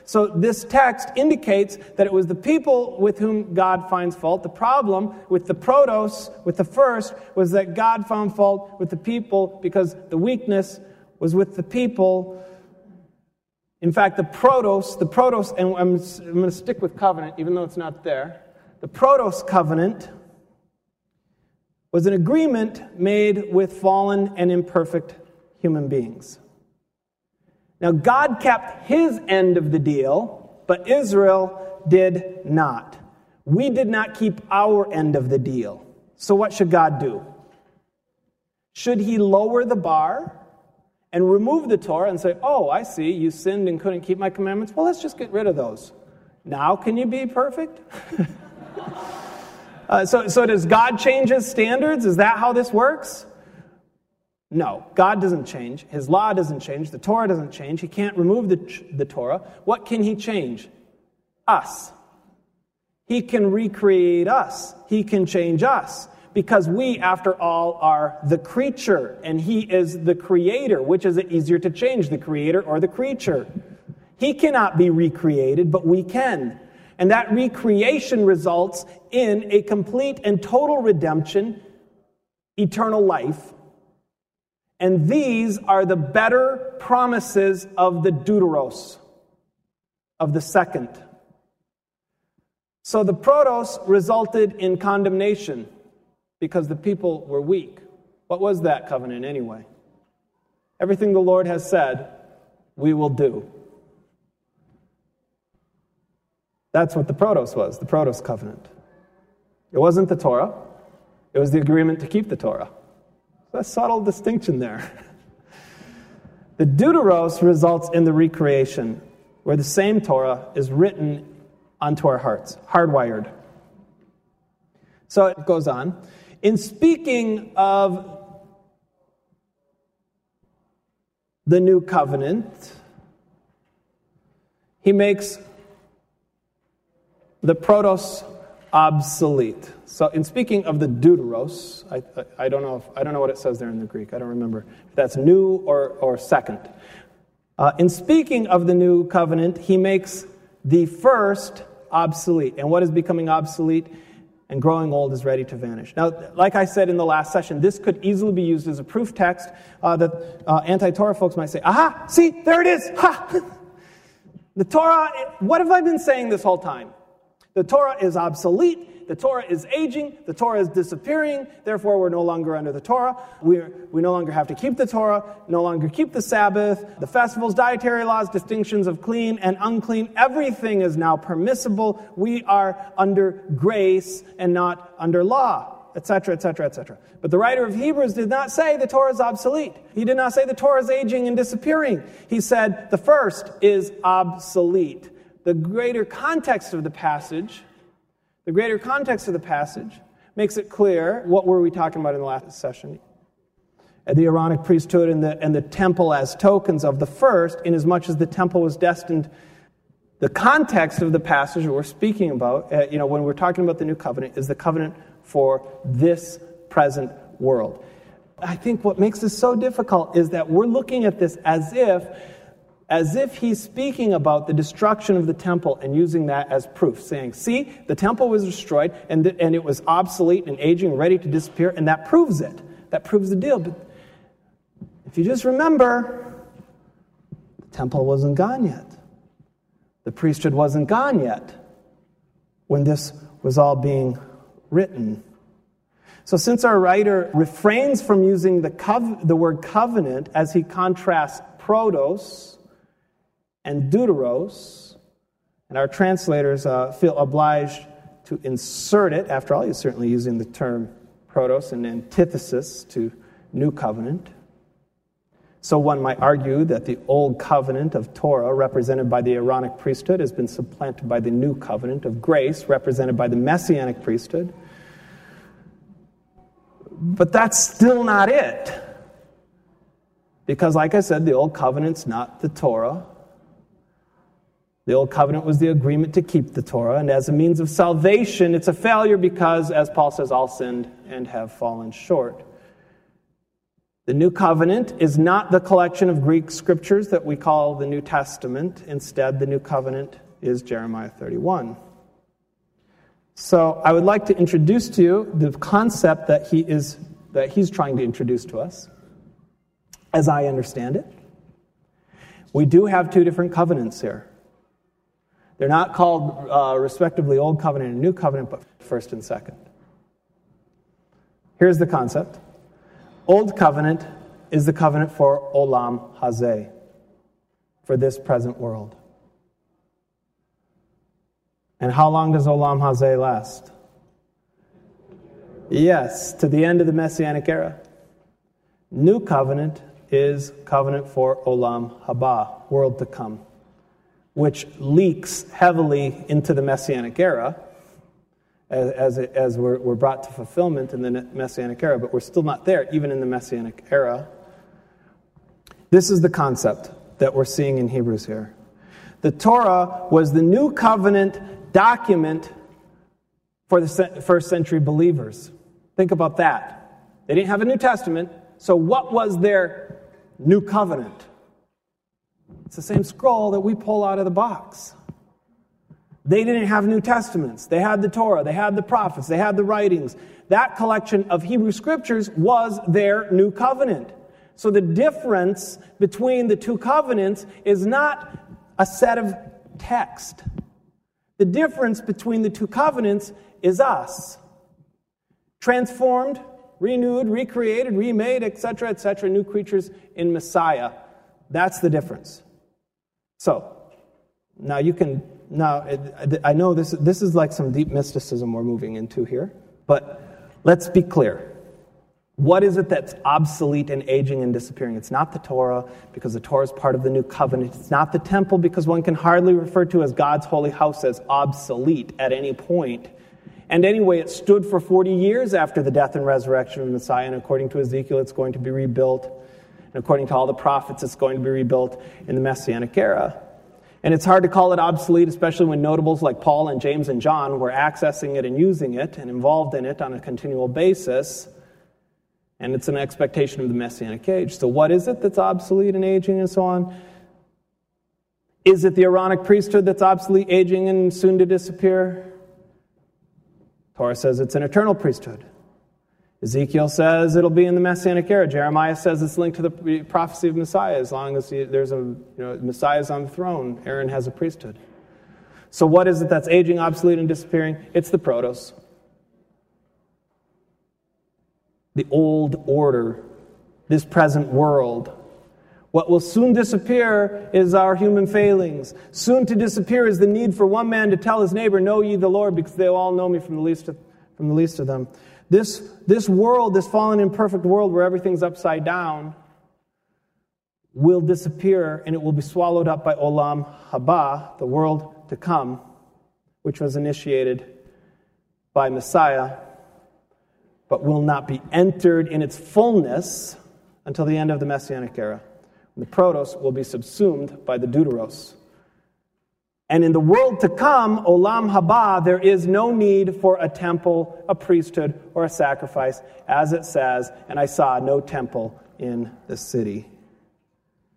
So this text indicates that it was the people with whom God finds fault. The problem with the protos, with the first, was that God found fault with the people because the weakness was with the people. In fact, the protos, and I'm going to stick with covenant, even though it's not there. The protos covenant was an agreement made with fallen and imperfect human beings. Now, God kept his end of the deal, but Israel did not. We did not keep our end of the deal. So what should God do? Should he lower the bar and remove the Torah and say, oh, I see, you sinned and couldn't keep my commandments? Well, let's just get rid of those. Now can you be perfect? So does God change his standards? Is that how this works? No, God doesn't change. His law doesn't change. The Torah doesn't change. He can't remove the Torah. What can he change? Us. He can recreate us. He can change us. Because we, after all, are the creature, and he is the creator. Which is it easier to change, the creator or the creature? He cannot be recreated, but we can. And that recreation results in a complete and total redemption, eternal life. And these are the better promises of the deuteros, of the second. So the protos resulted in condemnation because the people were weak. What was that covenant anyway? Everything the Lord has said, we will do. That's what the protos was, the protos covenant. It wasn't the Torah. It was the agreement to keep the Torah. A subtle distinction there. The deuteros results in the recreation, where the same Torah is written onto our hearts, hardwired. So it goes on. In speaking of the new covenant, he makes the protos obsolete. So in speaking of the deuteros, I don't know what it says there in the Greek. I don't remember if that's new or second. In speaking of the new covenant, he makes the first obsolete. And what is becoming obsolete and growing old is ready to vanish. Now, like I said in the last session, this could easily be used as a proof text that anti-Torah folks might say, aha, see, there it is. Ha! The Torah, what have I been saying this whole time? The Torah is obsolete. The Torah is aging. The Torah is disappearing. Therefore, we're no longer under the Torah. We no longer have to keep the Torah, no longer keep the Sabbath, the festivals, dietary laws, distinctions of clean and unclean. Everything is now permissible. We are under grace and not under law, etc., etc., etc. But the writer of Hebrews did not say the Torah is obsolete. He did not say the Torah is aging and disappearing. He said the first is obsolete. The greater context of the passage makes it clear. What were we talking about in the last session? The Aaronic priesthood and the temple as tokens of the first, inasmuch as the temple was destined. The context of the passage that we're speaking about, when we're talking about the new covenant, is the covenant for this present world. I think what makes this so difficult is that we're looking at this as if he's speaking about the destruction of the temple and using that as proof, saying, see, the temple was destroyed and it was obsolete and aging, ready to disappear, and that proves it. That proves the deal. But if you just remember, the temple wasn't gone yet. The priesthood wasn't gone yet when this was all being written. So since our writer refrains from using the word covenant as he contrasts protos and deuteros, and our translators feel obliged to insert it. After all, he's certainly using the term protos in antithesis to new covenant. So one might argue that the old covenant of Torah, represented by the Aaronic priesthood, has been supplanted by the new covenant of grace, represented by the Messianic priesthood. But that's still not it. Because, like I said, the old covenant's not the Torah. The old covenant was the agreement to keep the Torah, and as a means of salvation, it's a failure because, as Paul says, all sinned and have fallen short. The New Covenant is not the collection of Greek scriptures that we call the New Testament. Instead, the New Covenant is Jeremiah 31. So I would like to introduce to you the concept that he's trying to introduce to us, as I understand it. We do have two different covenants here. They're not called respectively Old Covenant and New Covenant, but first and second. Here's the concept. Old Covenant is the covenant for Olam Hazeh, for this present world. And how long does Olam Hazeh last? Yes, to the end of the Messianic era. New Covenant is covenant for Olam Haba, world to come, which leaks heavily into the Messianic era as we're brought to fulfillment in the Messianic era, but we're still not there, even in the Messianic era. This is the concept that we're seeing in Hebrews here. The Torah was the new covenant document for the first century believers. Think about that. They didn't have a New Testament, so what was their new covenant? It's the same scroll that we pull out of the box. They didn't have New Testaments. They had the Torah, they had the prophets, they had the writings. That collection of Hebrew scriptures was their new covenant. So the difference between the two covenants is not a set of text. The difference between the two covenants is us. Transformed, renewed, recreated, remade, etc., new creatures in Messiah. That's the difference. So, now I know this is like some deep mysticism we're moving into here, but let's be clear. What is it that's obsolete and aging and disappearing? It's not the Torah, because the Torah is part of the new covenant. It's not the temple, because one can hardly refer to as God's holy house as obsolete at any point. And anyway, it stood for 40 years after the death and resurrection of the Messiah, and according to Ezekiel, it's going to be rebuilt. And according to all the prophets, it's going to be rebuilt in the Messianic era. And it's hard to call it obsolete, especially when notables like Paul and James and John were accessing it and using it and involved in it on a continual basis. And it's an expectation of the Messianic age. So what is it that's obsolete and aging and so on? Is it the Aaronic priesthood that's obsolete, aging, and soon to disappear? Torah says it's an eternal priesthood. Ezekiel says it'll be in the Messianic era. Jeremiah says it's linked to the prophecy of Messiah. As long as there's Messiah's on the throne, Aaron has a priesthood. So what is it that's aging, obsolete, and disappearing? It's the protos. The old order, this present world. What will soon disappear is our human failings. Soon to disappear is the need for one man to tell his neighbor, "Know ye the Lord," because they all know me from the least of them. This world, this fallen imperfect world where everything's upside down, will disappear, and it will be swallowed up by Olam Haba, the world to come, which was initiated by Messiah, but will not be entered in its fullness until the end of the Messianic era. The protos will be subsumed by the deuteros. And in the world to come, Olam Haba, there is no need for a temple, a priesthood, or a sacrifice, as it says, "And I saw no temple in the city."